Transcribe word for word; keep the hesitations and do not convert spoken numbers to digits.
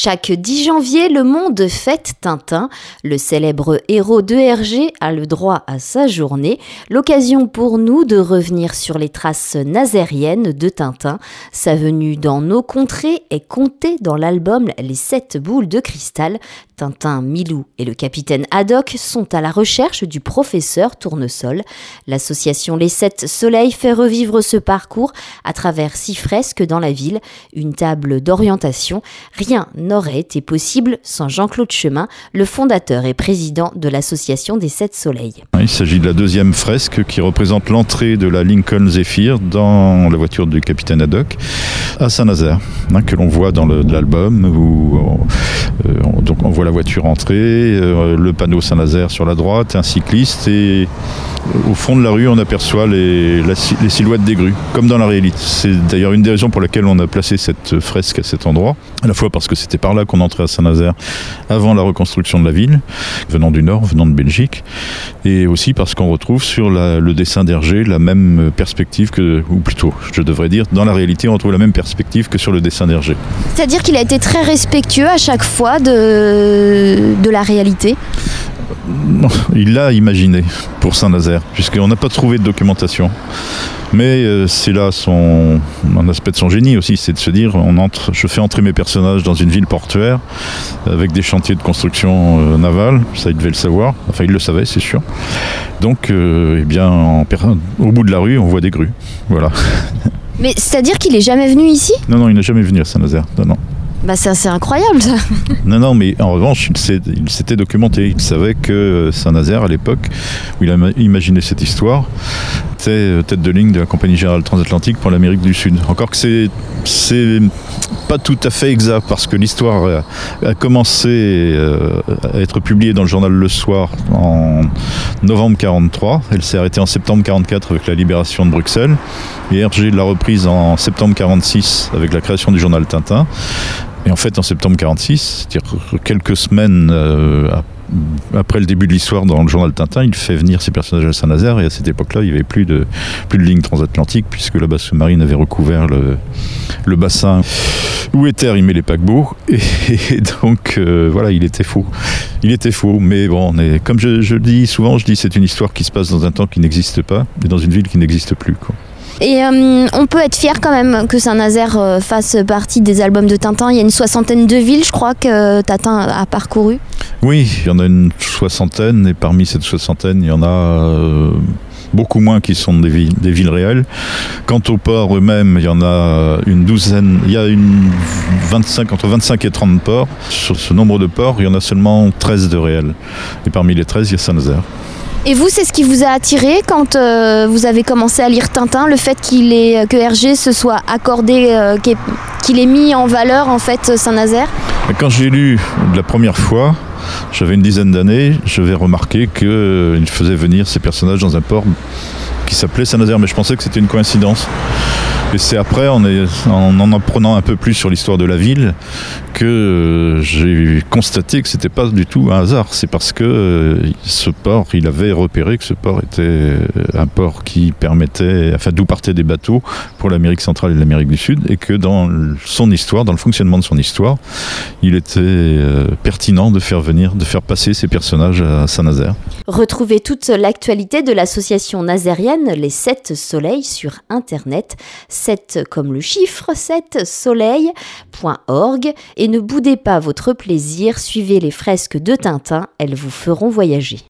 Chaque dix janvier, le monde fête Tintin. Le célèbre héros d'E R G a le droit à sa journée. L'occasion pour nous de revenir sur les traces nazériennes de Tintin. Sa venue dans nos contrées est comptée dans l'album Les Sept Boules de Cristal. Tintin, Milou et le capitaine Haddock sont à la recherche du professeur Tournesol. L'association Les Sept Soleils fait revivre ce parcours à travers six fresques dans la ville, une table d'orientation. Rien n'aurait été possible sans Jean-Claude Chemin, le fondateur et président de l'association des Sept Soleils. Il s'agit de la deuxième fresque qui représente l'entrée de la Lincoln Zephyr dans la voiture du capitaine Haddock à Saint-Nazaire, hein, que l'on voit dans le, l'album où euh, on, donc on voit la voiture entrer, euh, le panneau Saint-Nazaire sur la droite, un cycliste et euh, au fond de la rue on aperçoit les, la, les silhouettes des grues, comme dans la réalité. C'est d'ailleurs une des raisons pour laquelle on a placé cette fresque à cet endroit, à la fois parce que c'était par là qu'on entrait à Saint-Nazaire avant la reconstruction de la ville, venant du nord, venant de Belgique, et aussi parce qu'on retrouve sur la, le dessin d'Hergé la même perspective que, ou plutôt, je devrais dire, dans la réalité on retrouve la même perspective que sur le dessin d'Hergé. C'est-à-dire qu'il a été très respectueux à chaque fois de, de la réalité ? Il l'a imaginé pour Saint-Nazaire, puisqu'on n'a pas trouvé de documentation. Mais euh, c'est là son, un aspect de son génie aussi, c'est de se dire, on entre, je fais entrer mes personnages dans une ville portuaire avec des chantiers de construction euh, navale, ça il devait le savoir, enfin il le savait c'est sûr. Donc euh, eh bien, en, au bout de la rue on voit des grues, voilà. Mais c'est-à-dire qu'il est jamais venu ici ? Non, non, il n'est jamais venu à Saint-Nazaire, non, non. Bah c'est assez incroyable ça. Non, non, mais en revanche, il, s'est, il s'était documenté. Il savait que Saint-Nazaire, à l'époque où il a imaginé cette histoire, était tête de ligne de la Compagnie Générale Transatlantique pour l'Amérique du Sud. Encore que c'est, c'est pas tout à fait exact, parce que l'histoire a, a commencé à être publiée dans le journal Le Soir en novembre quarante-trois. Elle s'est arrêtée en septembre quarante-quatre avec la libération de Bruxelles. Et Hergé l'a reprise en septembre quarante-six avec la création du journal Tintin. Et en fait, en septembre quarante-six, c'est-à-dire quelques semaines euh, après le début de l'histoire dans le journal Tintin, il fait venir ses personnages à Saint-Nazaire. Et à cette époque-là, il n'y avait plus de, plus de ligne transatlantique, puisque la base sous-marine avait recouvert le, le bassin où étaient arrimés les paquebots. Et, et donc, euh, voilà, il était faux. Il était faux, mais bon, on est, comme je, je le dis souvent, je dis c'est une histoire qui se passe dans un temps qui n'existe pas, et dans une ville qui n'existe plus, quoi. Et euh, on peut être fier quand même que Saint-Nazaire euh, fasse partie des albums de Tintin. Il y a une soixantaine de villes, je crois, que Tintin a parcouru. Oui, il y en a une soixantaine, et parmi cette soixantaine, il y en a euh, beaucoup moins qui sont des villes, des villes réelles. Quant aux ports eux-mêmes, il y en a une douzaine, il y a une vingt-cinq, entre vingt-cinq et trente ports. Sur ce nombre de ports, il y en a seulement treize de réels. Et parmi les treize, il y a Saint-Nazaire. Et vous, c'est ce qui vous a attiré quand euh, vous avez commencé à lire Tintin, le fait qu'il ait, que Hergé se soit accordé, euh, qu'il ait mis en valeur en fait Saint-Nazaire ? Quand j'ai lu la première fois, j'avais une dizaine d'années, j'avais remarqué qu'il euh, faisait venir ces personnages dans un port qui s'appelait Saint-Nazaire, mais je pensais que c'était une coïncidence. Et c'est après, en, est, en en apprenant un peu plus sur l'histoire de la ville, que euh, j'ai constaté que c'était pas du tout un hasard. C'est parce que euh, ce port, il avait repéré que ce port était un port qui permettait, enfin d'où partaient des bateaux pour l'Amérique centrale et l'Amérique du Sud, et que dans son histoire, dans le fonctionnement de son histoire, il était euh, pertinent de faire venir, de faire passer ces personnages à Saint-Nazaire. Retrouvez toute l'actualité de l'association nazérienne Les Sept Soleils sur internet. sept comme le chiffre, sept soleil point org. Et ne boudez pas votre plaisir, suivez les fresques de Tintin, elles vous feront voyager.